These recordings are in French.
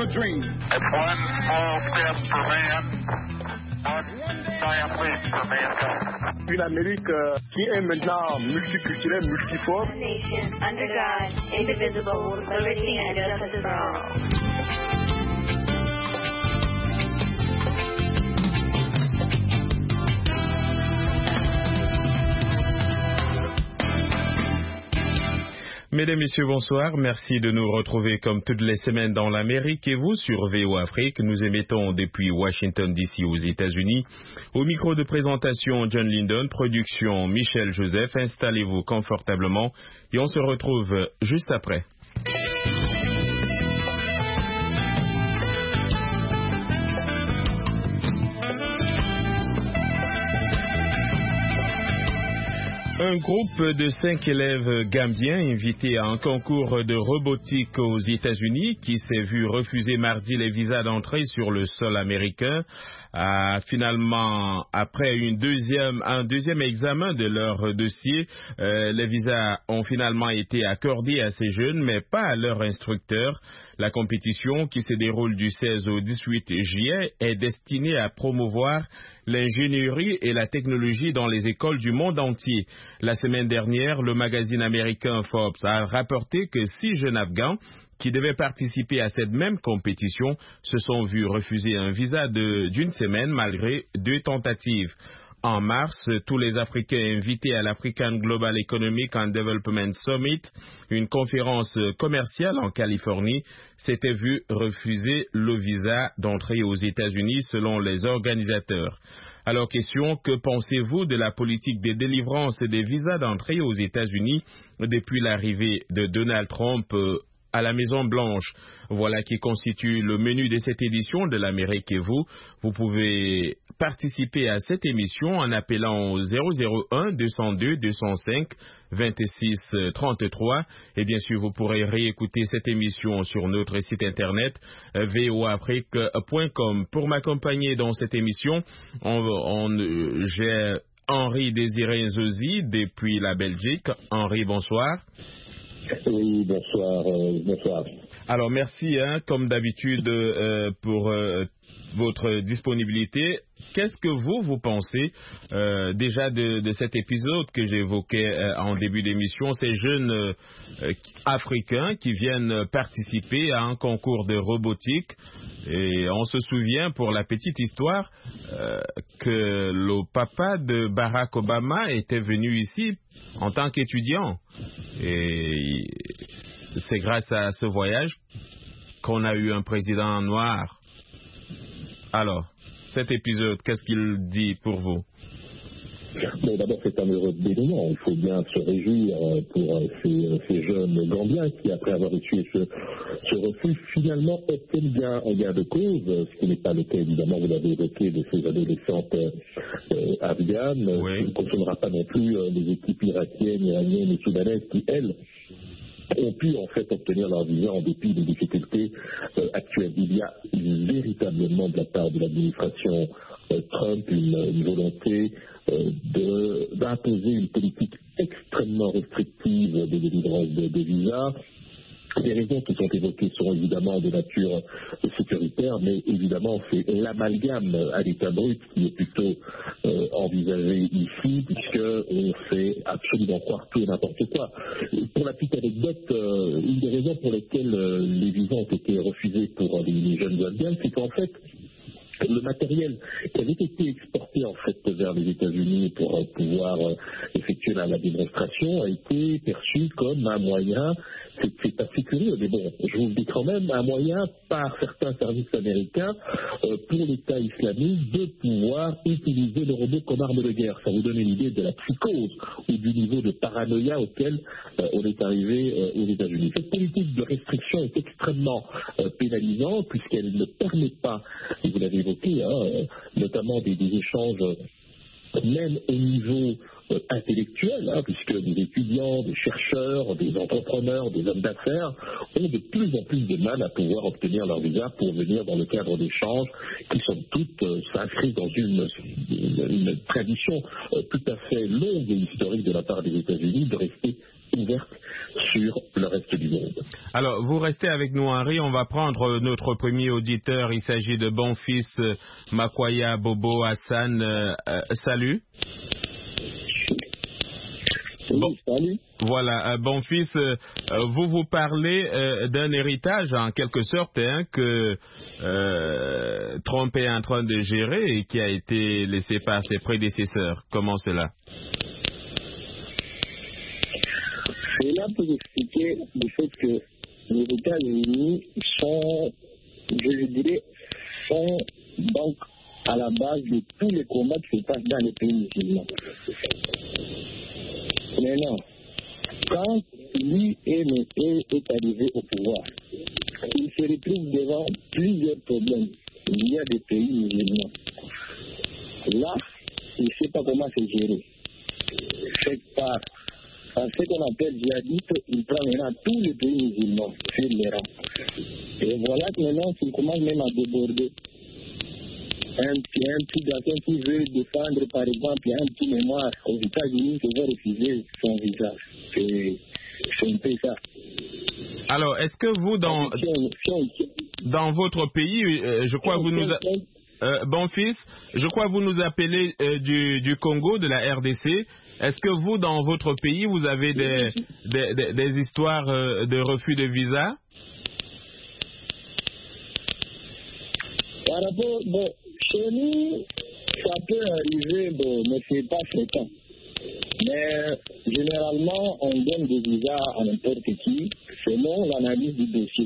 a dream. It's one small step for man, one giant leap for mankind. Une Amérique qui est maintenant multiculturelle, multiforme. A nation under God, indivisible, with liberty and justice for all. Mesdames, Messieurs, bonsoir. Merci de nous retrouver comme toutes les semaines dans l'Amérique et vous sur VOA Afrique. Nous émettons depuis Washington DC aux États-Unis. Au micro de présentation, John Lyndon, production Michel Joseph. Installez-vous confortablement et on se retrouve juste après. Un groupe de 5 élèves gambiens invités à un concours de robotique aux États-Unis qui s'est vu refuser mardi les visas d'entrée sur le sol américain a finalement, après un deuxième examen de leur dossier, les visas ont finalement été accordés à ces jeunes, mais pas à leur instructeur. La compétition qui se déroule du 16 au 18 juillet est destinée à promouvoir l'ingénierie et la technologie dans les écoles du monde entier. La semaine dernière, le magazine américain Forbes a rapporté que 6 jeunes Afghans qui devaient participer à cette même compétition se sont vus refuser un visa d'une semaine malgré 2 tentatives. En mars, tous les Africains invités à l'African Global Economic and Development Summit, une conférence commerciale en Californie, s'étaient vus refuser le visa d'entrée aux États-Unis selon les organisateurs. Alors, question, que pensez-vous de la politique de délivrance des visas d'entrée aux États-Unis depuis l'arrivée de Donald Trump à la Maison-Blanche? Voilà qui constitue le menu de cette édition de l'Amérique et vous pouvez participer à cette émission en appelant au 001-202-205-26-33 et bien sûr vous pourrez réécouter cette émission sur notre site internet voafrique.com. Pour m'accompagner dans cette émission, j'ai Henri Désiré Nzozi depuis la Belgique. Henri, bonsoir. Oui, bonsoir. Alors, merci, comme d'habitude, pour votre disponibilité. Qu'est-ce que vous pensez déjà de cet épisode que j'évoquais en début d'émission, ces jeunes Africains qui viennent participer à un concours de robotique? Et on se souvient, pour la petite histoire, que le papa de Barack Obama était venu ici en tant qu'étudiant. Et c'est grâce à ce voyage qu'on a eu un président noir. Alors, cet épisode, qu'est-ce qu'il dit pour vous? Bon, d'abord, c'est un heureux dénouement. Il faut bien se réjouir pour ces jeunes Gambiens qui, après avoir reçu ce refus, finalement obtiennent un gain de cause, ce qui n'est pas le cas, évidemment, vous l'avez évoqué, de ces adolescentes afghanes. Oui. On ne consommera pas non plus les équipes irakiennes, iraniennes et soudanaises qui, elles, ont pu en fait obtenir leur visa en dépit des difficultés actuelles. Il y a véritablement de la part de l'administration Trump une volonté d'imposer une politique extrêmement restrictive de délivrance de visas. Les raisons qui sont évoquées sont évidemment de nature sécuritaire, mais évidemment c'est l'amalgame à l'état brut qui est plutôt envisagé ici, puisqu'on fait absolument croire tout et n'importe quoi. Pour la petite anecdote, une des raisons pour lesquelles les visas ont été refusés pour les jeunes Afghans, c'est qu'en fait, le matériel qui avait été exporté en fait vers les États-Unis pour pouvoir effectuer la démonstration a été perçu comme un moyen, c'est assez curieux, mais bon, je vous le dis quand même, un moyen par certains services américains pour l'État islamique de pouvoir utiliser le robot comme arme de guerre. Ça vous donne une idée de la psychose ou du niveau de paranoïa auquel on est arrivé aux États-Unis. Cette politique de restriction est extrêmement pénalisante puisqu'elle ne permet pas, et vous l'avez évoqué, notamment des échanges même au niveau intellectuel, puisque des étudiants, des chercheurs, des entrepreneurs, des hommes d'affaires ont de plus en plus de mal à pouvoir obtenir leur visa pour venir dans le cadre d'échanges qui sont toutes s'inscrivent dans une tradition tout à fait longue et historique de la part des États-Unis de rester ouverte sur le reste du monde. Alors, vous restez avec nous, Henri. On va prendre notre premier auditeur. Il s'agit de Bonfils Makwaya Bobo Hassan. Salut. Bon. Salut. Voilà, Bonfils, vous parlez d'un héritage en quelque sorte que Trump est en train de gérer et qui a été laissé par ses prédécesseurs. Comment cela? C'est là pour expliquer le fait que les États-Unis sont, je dirais, sont donc à la base de tous les combats qui se passent dans les pays musulmans. Maintenant, quand lui est arrivé au pouvoir, il se retrouve devant plusieurs problèmes. Il y a des pays musulmans. Là, il ne sait pas comment se gérer. C'est par ce qu'on appelle djihadiste, il prend maintenant tous les pays musulmans sur les rangs. Et voilà que maintenant, il commence même à déborder. Un petit garçon qui veut défendre, par exemple, un petit mémoire aux États-Unis, qui va refuser son visage. C'est un peu ça. Alors, est-ce que vous, dans votre pays, je crois que vous nous... Bonfils, je crois que vous nous appelez du Congo, de la RDC. Est-ce que vous, dans votre pays, vous avez des histoires de refus de visa? Par rapport, bon, chez nous, ça peut arriver, bon, mais c'est pas fréquent. Mais généralement, on donne des visas à n'importe qui selon l'analyse du dossier.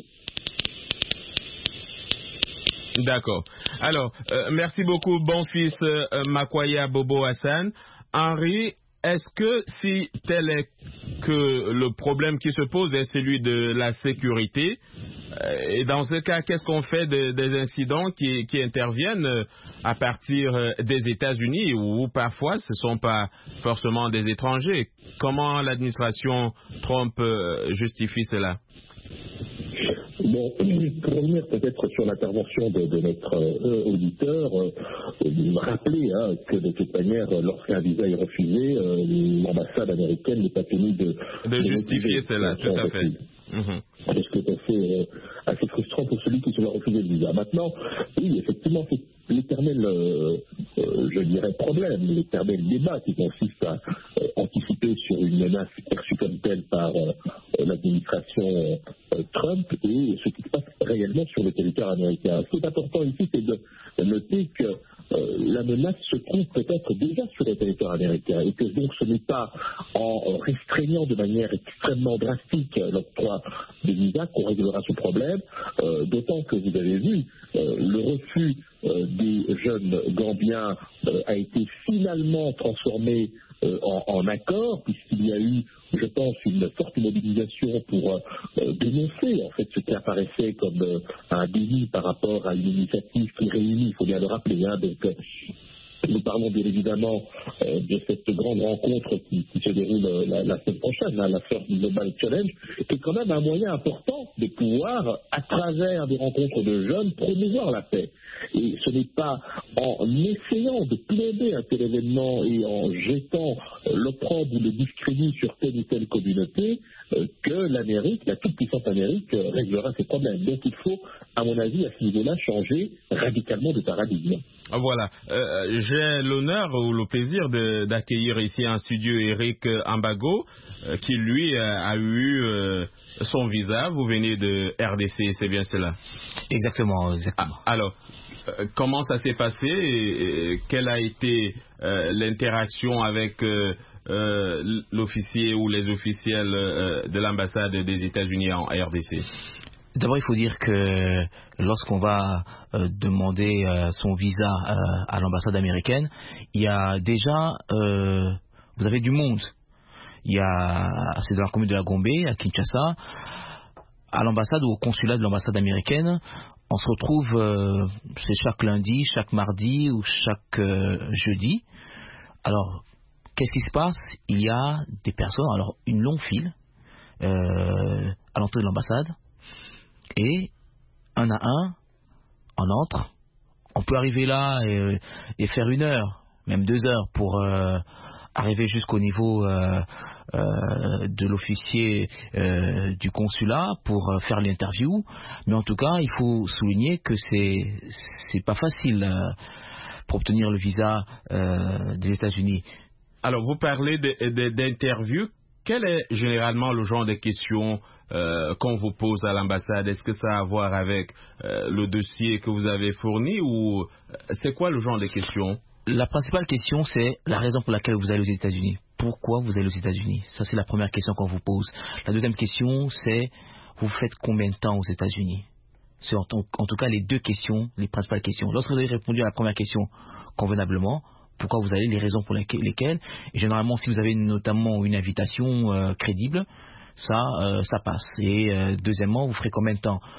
D'accord. Alors, merci beaucoup, Bonfils Makwaya Bobo Hassan. Henri, est-ce que si tel est que le problème qui se pose est celui de la sécurité, et dans ce cas, qu'est-ce qu'on fait des incidents qui interviennent à partir des États-Unis où parfois ce ne sont pas forcément des étrangers? Comment l'administration Trump justifie cela? Bon, pour revenir peut-être sur l'intervention de notre auditeur, rappeler que de toute manière, lorsqu'un visa est refusé, l'ambassade américaine n'est pas tenue de justifier cela, tout à fait. C'est ce qui est assez frustrant pour celui qui se va refuser le visa. Maintenant, oui, effectivement, c'est l'éternel, je dirais, problème, l'éternel débat qui consiste à anticiper sur une menace perçue comme telle par l'administration Trump et ce qui se passe réellement sur le territoire américain. Ce qui est important ici, c'est de noter que la menace se trouve peut-être déjà sur le territoire américain et que donc ce n'est pas en restreignant de manière extrêmement drastique l'octroi des visas qu'on réglera ce problème, d'autant que vous avez vu, le refus des jeunes Gambiens a été finalement transformé en accord, puisqu'il y a eu, je pense, une forte mobilisation pour dénoncer en fait ce qui apparaissait comme un déni par rapport à une initiative qui réunit, il faut bien le rappeler, donc nous parlons bien évidemment de cette grande rencontre qui se déroule la semaine prochaine, la First Global Challenge, qui est quand même un moyen important de pouvoir, à travers des rencontres de jeunes, promouvoir la paix. Et ce n'est pas en essayant de plomber un tel événement et en jetant l'opprobre ou le discrédit sur telle ou telle communauté que l'Amérique, la toute-puissante Amérique, réglera ses problèmes. Donc il faut, à mon avis, à ce niveau-là, changer radicalement de paradigme. Voilà. J'ai l'honneur ou le plaisir d'accueillir ici en studio Eric Ambago, qui lui a eu son visa. Vous venez de RDC, c'est bien cela? Exactement. Alors, comment ça s'est passé et quelle a été l'interaction avec l'officier ou les officiels de l'ambassade des États-Unis en RDC? D'abord, il faut dire que lorsqu'on va demander son visa à l'ambassade américaine, il y a déjà, vous avez du monde. C'est dans la commune de la Gombe, à Kinshasa, à l'ambassade ou au consulat de l'ambassade américaine. On se retrouve, c'est chaque lundi, chaque mardi ou chaque jeudi. Alors, qu'est-ce qui se passe? Il y a des personnes, alors une longue file à l'entrée de l'ambassade. Et un à un, on entre. On peut arriver là et faire 1 heure, même 2 heures pour arriver jusqu'au niveau de l'officier du consulat pour faire l'interview. Mais en tout cas, il faut souligner que c'est pas facile pour obtenir le visa des États-Unis. Alors, vous parlez d'interview. Quel est généralement le genre de questions qu'on vous pose à l'ambassade? Est-ce que ça a à voir avec le dossier que vous avez fourni ou c'est quoi le genre de questions? La principale question, c'est la raison pour laquelle vous allez aux États-Unis. Pourquoi vous allez aux États-Unis? Ça, c'est la première question qu'on vous pose. La deuxième question, c'est vous faites combien de temps aux États-Unis? C'est en tout cas les deux questions, les principales questions. Lorsque vous avez répondu à la première question convenablement, pourquoi vous allez, les raisons pour lesquelles, et généralement si vous avez notamment une invitation crédible, ça passe. Et deuxièmement, vous ferez combien de temps?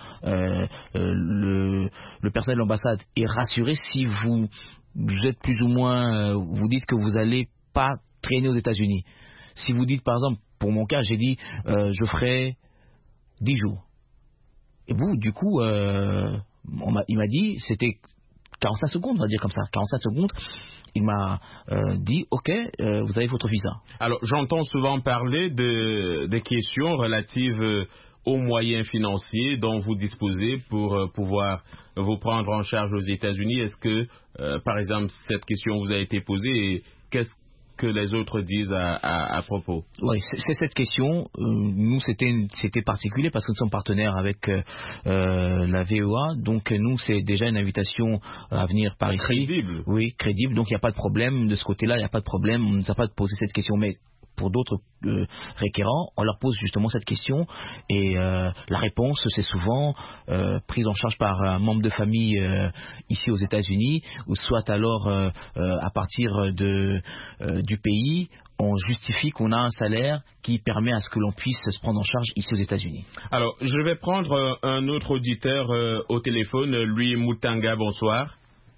Le personnel de l'ambassade est rassuré si vous êtes plus ou moins, vous dites que vous n'allez pas traîner aux États-Unis. Si vous dites par exemple, pour mon cas, j'ai dit je ferai 10 jours. Et vous, du coup, il m'a dit, c'était 45 secondes, on va dire comme ça, 45 secondes. Il m'a dit, OK, vous avez votre visa. Alors, j'entends souvent parler des questions relatives aux moyens financiers dont vous disposez pour pouvoir vous prendre en charge aux États-Unis. Est-ce que, par exemple, cette question vous a été posée et qu'est-ce que les autres disent à propos? Oui, c'est cette question. Nous, c'était particulier parce que nous sommes partenaires avec la VOA. Donc, nous, c'est déjà une invitation à venir par ici. Crédible. Oui, crédible. Donc, il n'y a pas de problème. De ce côté-là, il n'y a pas de problème. On ne nous a pas posé cette question. Mais pour d'autres requérants, on leur pose justement cette question. Et la réponse, c'est souvent prise en charge par un membre de famille ici aux États-Unis, ou soit alors à partir du pays, on justifie qu'on a un salaire qui permet à ce que l'on puisse se prendre en charge ici aux États-Unis. Alors, je vais prendre un autre auditeur au téléphone, Louis Mutanga, bonsoir.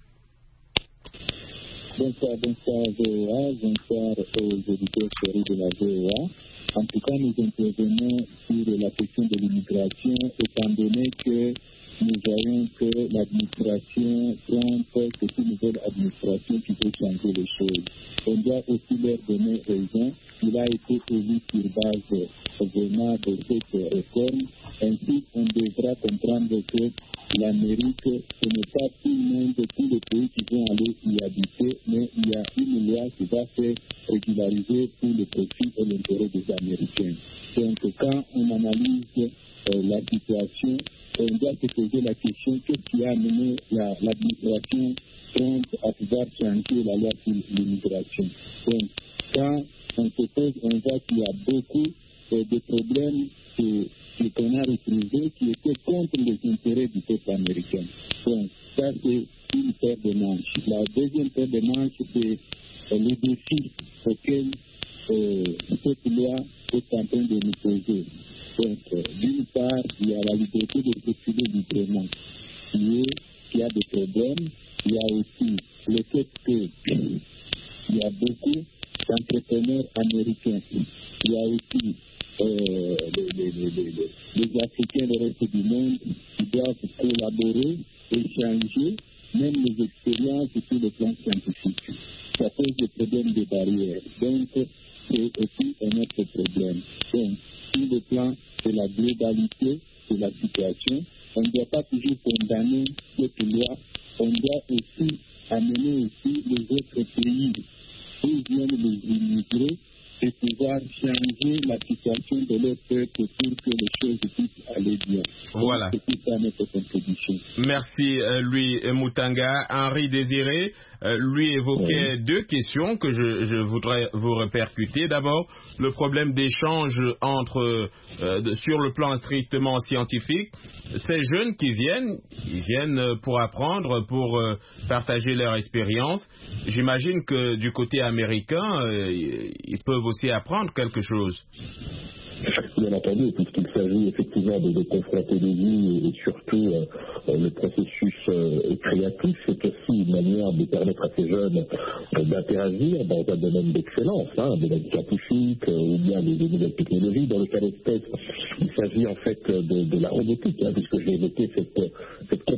Bonsoir VOA, bonsoir aux auditeurs chéris de la VOA. En tout cas, nous intervenons sur la question de l'immigration, étant donné que nous voyons que l'administration Trump, c'est une nouvelle administration qui peut changer les choses. On doit aussi leur donner raison. Il a été prévu sur base vraiment de cette réforme. Ainsi, on devra comprendre que l'Amérique, ce n'est pas tout le monde, tous les pays qui vont aller y habiter, mais il y a une loi qui va faire régulariser pour le profit et l'intérêt des Américains. Donc, quand on analyse la situation, on doit se poser la question qu'est-ce qui a amené l'administration Trump à pouvoir changer la loi sur l'immigration. Donc, quand on se pose, on voit qu'il y a beaucoup de problèmes qu'on a retrouvés qui étaient contre les intérêts du peuple américain. Donc, ça, c'est une paire de manches. La deuxième paire de manches, c'est le défi auquel cette loi est en train de nous poser. Donc, d'une part, il y a la liberté de circuler librement, qui a des problèmes. Il y a aussi le fait qu'il y a beaucoup d'entrepreneurs américains. Il y a aussi les Africains, le reste du monde, qui doivent collaborer, échanger, même les expériences sur le plan scientifique. Ça pose des problèmes de barrières. Donc, c'est aussi un autre problème. Donc, sur le plan de la globalité de la situation, on ne doit pas toujours condamner cette loi, on doit aussi amener aussi les autres pays où viennent les immigrés et pouvoir changer la situation de leur peuple pour que les choses puissent aller bien. Voilà. Donc, c'est ça notre contribution. Merci, Louis Mutanga. Henri Désiré, lui évoquait deux questions que je voudrais vous répercuter. D'abord, le problème d'échange sur le plan strictement scientifique. Ces jeunes qui viennent pour apprendre, pour partager leur expérience. J'imagine que du côté américain, ils peuvent aussi apprendre quelque chose. Bien entendu, puisqu'il s'agit effectivement de confronter les vies et surtout le processus créatif, c'est aussi une manière de permettre à ces jeunes d'interagir dans un domaine d'excellence, un domaine scientifique ou bien des nouvelles technologies. Dans le cas d'espèce, il s'agit en fait de la robotique, puisque j'ai évoqué cette compétition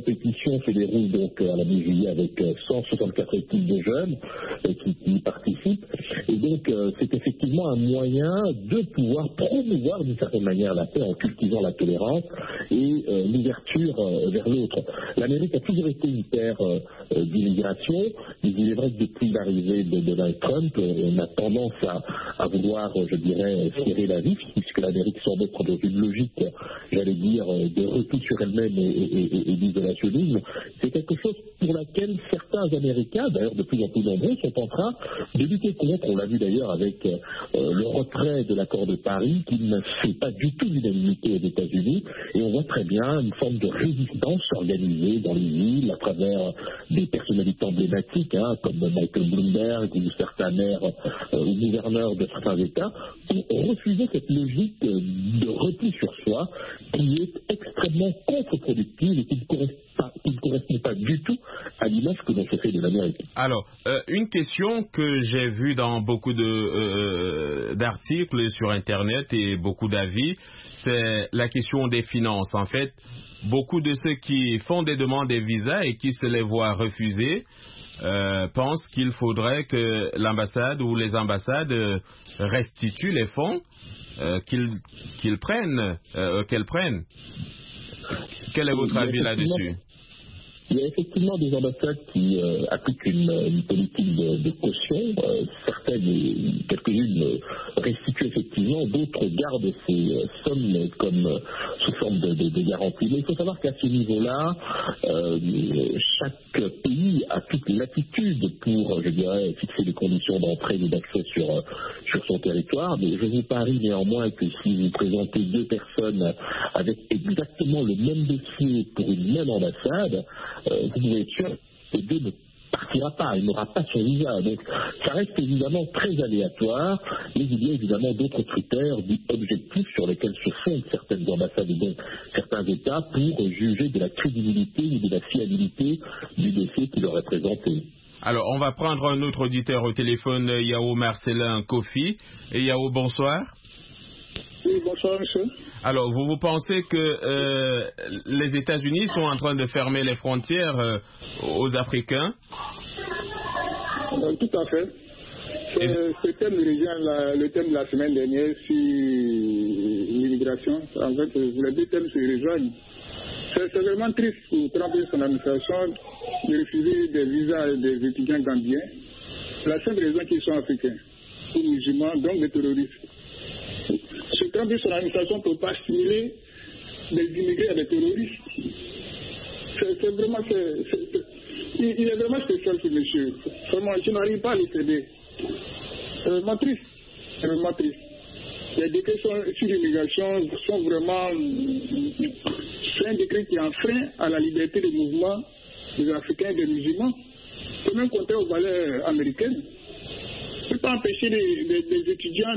compétition se déroule donc à la mi-juillet avec 164 équipes de jeunes qui y participent. Et donc, c'est effectivement un moyen de pouvoir promouvoir d'une certaine manière la paix en cultivant la tolérance et l'ouverture vers l'autre. L'Amérique a toujours été une terre d'immigration, mais il est vrai que depuis l'arrivée de Donald Trump, on a tendance à vouloir, je dirais, serrer la vis, puisque l'Amérique semble être dans une logique, j'allais dire, de repli sur elle-même et d'isolationnisme. C'est quelque chose pour laquelle certains Américains, d'ailleurs de plus en plus nombreux, sont en train de lutter contre. On l'a vu d'ailleurs avec le retrait de l'accord de Paris, qui ne fait pas du tout l'unanimité aux États-Unis, et on voit très bien une forme de résistance organisée dans les villes à travers des personnalités emblématiques, comme Michael Bloomberg ou certains maires ou gouverneurs de certains États, ont refusé cette logique de repli sur soi qui est extrêmement contre-productive et qui ne correspond pas du tout à l'image que l'on se fait de l'Amérique. Alors, une question que j'ai vue dans beaucoup d'articles sur Internet et beaucoup d'avis, c'est la question des finances. En fait, beaucoup de ceux qui font des demandes de visa et qui se les voient refuser pensent qu'il faudrait que l'ambassade ou les ambassades restituent les fonds qu'elles prennent. Quel est votre avis là-dessus? Il y a effectivement des ambassades qui appliquent une politique de caution. Certaines, quelques-unes restituent effectivement, d'autres gardent ces sommes comme sous forme de garantie. Mais il faut savoir qu'à ce niveau-là, chaque pays a toute latitude pour, je dirais, fixer les conditions d'entrée et d'accès sur son territoire. Mais je vous parie néanmoins que si vous présentez deux personnes avec exactement le même dossier pour une même ambassade, vous pouvez être sûr que les deux ne partira pas, il n'aura pas son visa. Donc ça reste évidemment très aléatoire, mais il y a évidemment d'autres critères objectifs sur lesquels se fondent certaines ambassades et donc certains États pour juger de la crédibilité ou de la fiabilité du dossier qui leur est présenté. Alors, on va prendre un autre auditeur au téléphone, Yao Marcelin Kofi. Et Yao, bonsoir. Oui, bonsoir, monsieur. Alors, vous pensez que les États-Unis sont en train de fermer les frontières aux Africains? Tout à fait. Ce thème revient le thème de la semaine dernière sur l'immigration. En fait, les deux thèmes se rejoignent. C'est vraiment triste pour Trump et son administration de refuser des visas des étudiants gambiens. La simple raison qu'ils sont africains, ou musulmans, donc des terroristes. Ce Trump et son administration ne peut pas stimuler des immigrés à des terroristes. C'est vraiment... il est vraiment spécial ce monsieur. Vraiment, je n'arrive pas à les céder. C'est vraiment triste. C'est vraiment triste. Les décrets sur l'immigration sont vraiment... C'est un décret qui enfreint à la liberté de mouvement des Africains et des musulmans. C'est même contraire aux valeurs américaines. Ça ne peut pas empêcher les étudiants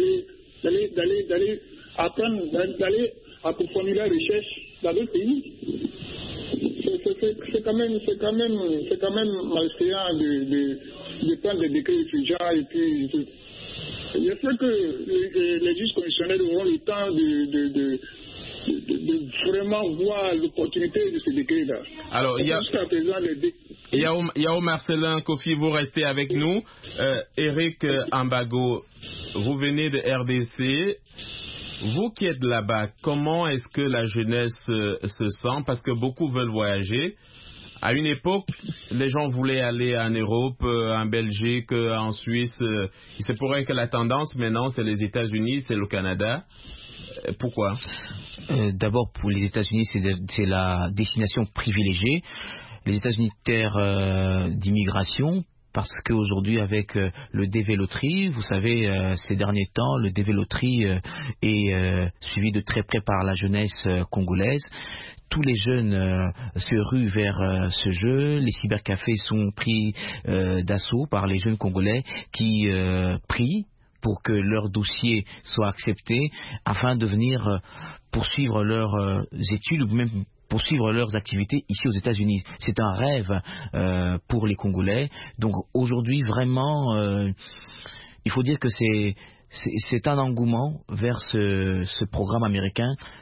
d'aller apprendre, d'aller approfondir la recherche dans d'autres pays. C'est quand même malséant de prendre des décrets étudiants et puis j'espère que les juges constitutionnels auront le temps de vraiment voir l'opportunité de ce décret-là. Alors, jusqu'à présent, Yao Marcelin Kofi, vous restez avec nous. Eric Ambago, vous venez de RDC. Vous qui êtes là-bas, comment est-ce que la jeunesse se sent? Parce que beaucoup veulent voyager. À une époque, les gens voulaient aller en Europe, en Belgique, en Suisse. Il se pourrait que la tendance maintenant, c'est les États-Unis, c'est le Canada. Pourquoi? D'abord, pour les États-Unis, c'est la destination privilégiée. Les États-Unis, terre d'immigration, parce qu'aujourd'hui, avec le dévéloterie, vous savez, ces derniers temps, le dévéloterie est suivi de très près par la jeunesse congolaise. Tous les jeunes se ruent vers ce jeu. Les cybercafés sont pris d'assaut par les jeunes congolais qui prient pour que leur dossier soit accepté afin de venir poursuivre leurs études ou même poursuivre leurs activités ici aux États-Unis. C'est un rêve pour les Congolais. Donc aujourd'hui, vraiment, il faut dire que c'est un engouement vers ce programme américain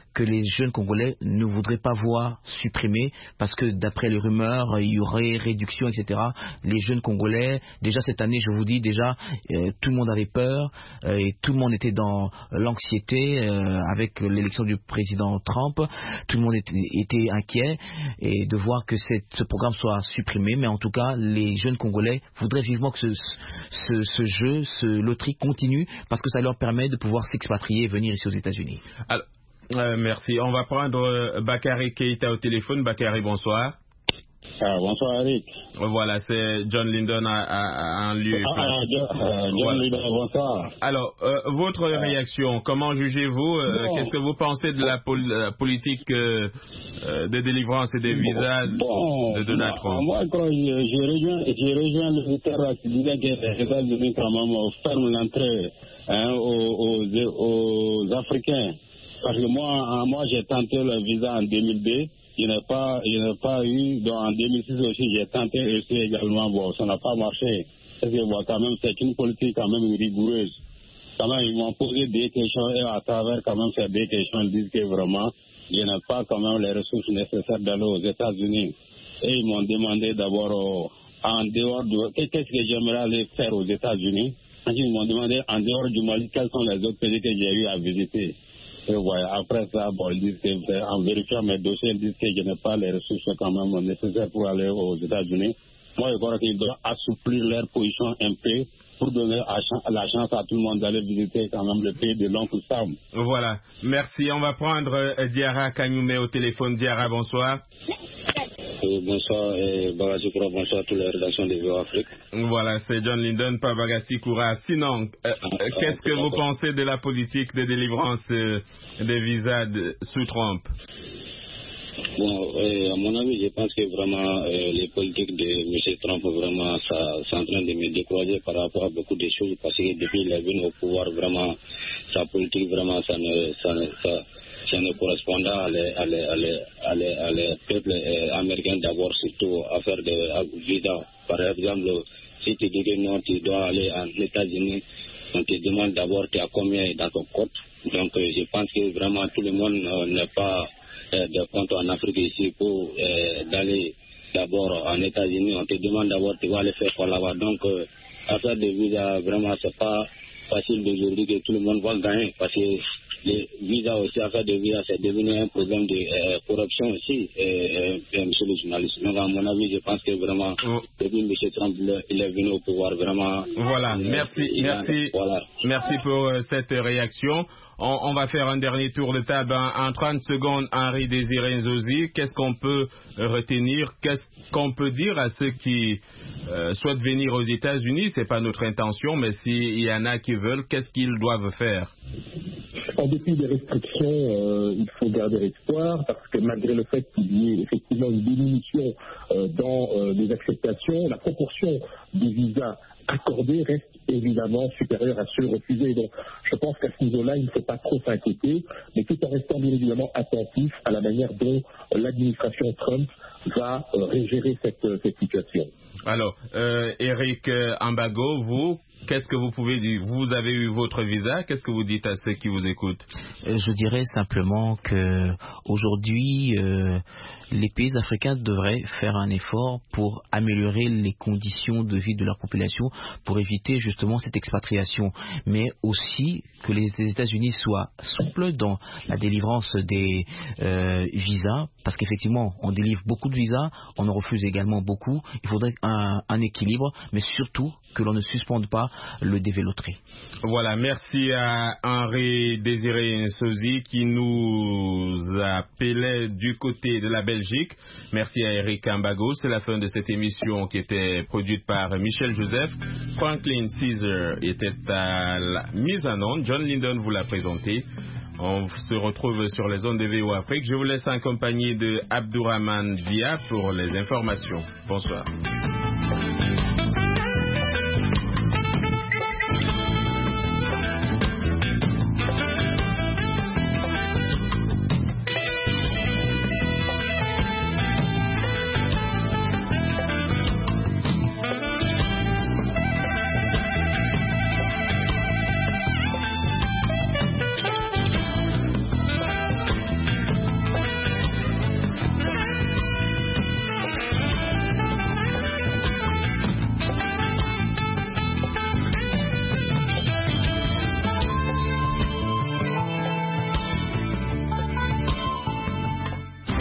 que les jeunes Congolais ne voudraient pas voir supprimés, parce que d'après les rumeurs, il y aurait réduction, etc. Les jeunes Congolais, déjà cette année, je vous dis, déjà, tout le monde avait peur, et tout le monde était dans l'anxiété avec l'élection du président Trump. Tout le monde était inquiet, et de voir que ce programme soit supprimé. Mais en tout cas, les jeunes Congolais voudraient vivement que ce jeu, ce loterie continue, parce que ça leur permet de pouvoir s'expatrier et venir ici aux États-Unis. Alors, merci. On va prendre Bakary Keïta au téléphone. Bakary, bonsoir. Bonsoir Eric. Voilà, c'est John Lyndon en lieu. John Lyndon, bonsoir. Alors, votre réaction, comment jugez-vous qu'est-ce que vous pensez de la politique de délivrance et des visas de Donald Trump? Moi, je rejoins le ministère qui disait que les États-Unis quand même ferment l'entrée aux Africains. Parce que moi j'ai tenté le visa en 2002. Il n'a pas eu, donc en 2006 aussi j'ai tenté aussi également, bon, ça n'a pas marché. Parce que bon, quand même, c'est une politique quand même rigoureuse. Quand même, ils m'ont posé des questions et à travers quand même ces des questions, ils disent que vraiment, il n'y a pas quand même les ressources nécessaires d'aller aux États-Unis. Et ils m'ont demandé d'abord, en dehors de, qu'est-ce que j'aimerais aller faire aux États-Unis. Ils m'ont demandé en dehors du Mali, quels sont les autres pays que j'ai eu à visiter. Et voilà, après ça, bon, ils disent que, en vérifiant mes dossiers, ils disent que je n'ai pas les ressources quand même nécessaires pour aller aux États-Unis. Moi, je crois qu'ils doivent assouplir leur position un peu pour donner la chance à tout le monde d'aller visiter quand même le pays de l'oncle Sam. Voilà, merci. On va prendre Diarra Kanyume au téléphone. Diarra, bonsoir. Bonsoir et Bagassi Koura, bonsoir à toutes les rédactions de VOA Afrique. Voilà, c'est John Lyndon, pas Bagassi Koura. Sinon, qu'est-ce que vous pensez de la politique de délivrance des visas sous Trump? Bon, à mon avis, je pense que vraiment les politiques de M. Trump, vraiment, c'est en train de me décourager par rapport à beaucoup de choses, parce que depuis qu'il est venu au pouvoir, vraiment, sa politique, vraiment, ça ne correspond à les peuples américains d'abord, surtout à faire des visas. Par exemple, si tu dis que non, tu dois aller aux États-Unis, on te demande d'abord tu as combien dans ton compte. Donc je pense que vraiment tout le monde n'a pas de compte en Afrique ici pour d'aller d'abord en États-Unis. On te demande d'abord tu vas aller faire quoi là-bas. Donc affaire de visa, vraiment c'est pas facile d'aujourd'hui que tout le monde va gagner, parce que les visas aussi, affaire de visa, c'est devenu un problème de corruption aussi, monsieur le journaliste. Donc, à mon avis, je pense que vraiment, depuis M. Trump, il est venu au pouvoir, vraiment. Voilà, merci pour cette réaction. On va faire un dernier tour de table en 30 secondes. Henri Désiré Nzozi, qu'est-ce qu'on peut retenir? Qu'est-ce qu'on peut dire à ceux qui souhaitent venir aux États-Unis? C'est pas notre intention, mais s'il y en a qui veulent, qu'est-ce qu'ils doivent faire? En dépit des restrictions, il faut garder espoir, parce que malgré le fait qu'il y ait effectivement une diminution dans les acceptations, la proportion des visas accordés reste évidemment supérieure à ceux refusés. Donc je pense qu'à ce niveau-là, il ne faut pas trop s'inquiéter, mais tout en restant bien évidemment attentif à la manière dont l'administration Trump va régérer cette situation. Alors, Eric Ambago, vous, qu'est-ce que vous pouvez dire? Vous avez eu votre visa, qu'est-ce que vous dites à ceux qui vous écoutent? Je dirais simplement que aujourd'hui, les pays africains devraient faire un effort pour améliorer les conditions de vie de leur population, pour éviter justement cette expatriation, mais aussi que les États-Unis soient souples dans la délivrance des visas, parce qu'effectivement on délivre beaucoup de visas, on en refuse également beaucoup. Il faudrait un équilibre, mais surtout que l'on ne suspende pas le dévéloterie. Voilà, merci à Henri Désiré Nzozi qui nous appelait du côté de la Belgique. Merci à Eric Ambago. C'est la fin de cette émission qui était produite par Michel Joseph. Franklin Caesar était à la mise en onde. John Lyndon vous l'a présenté. On se retrouve sur les ondes de VOA Afrique. Je vous laisse en compagnie de Abdourahmane Dia pour les informations. Bonsoir.